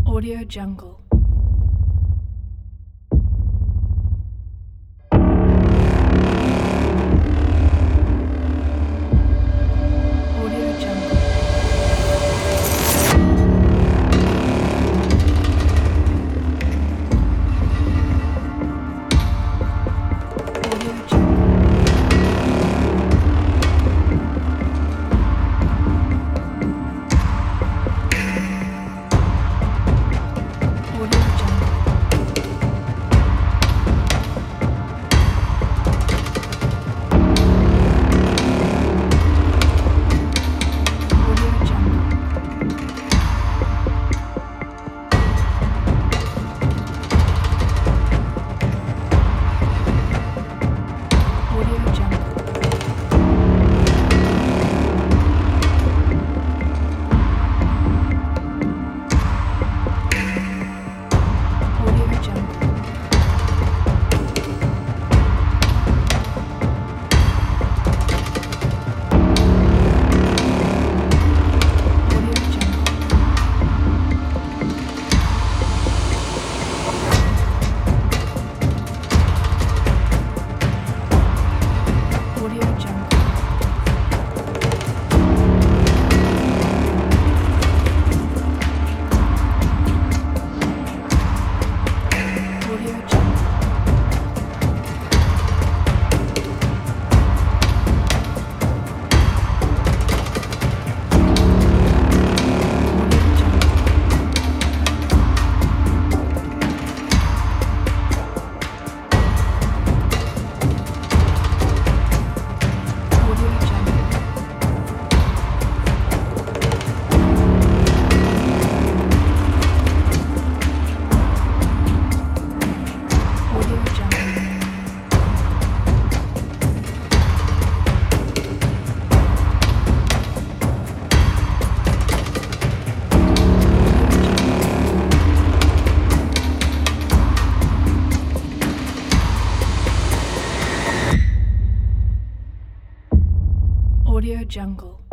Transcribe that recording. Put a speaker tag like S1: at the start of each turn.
S1: Audio Jungle. Audio Jungle. Audio Jungle. Audio Jungle. Audio Jungle. Audio Jungle. Audio Jungle. Audio Jungle. Audio Jungle. Audio Jungle. Audio Jungle. Audio Jungle. Audio Jungle. Audio Jungle.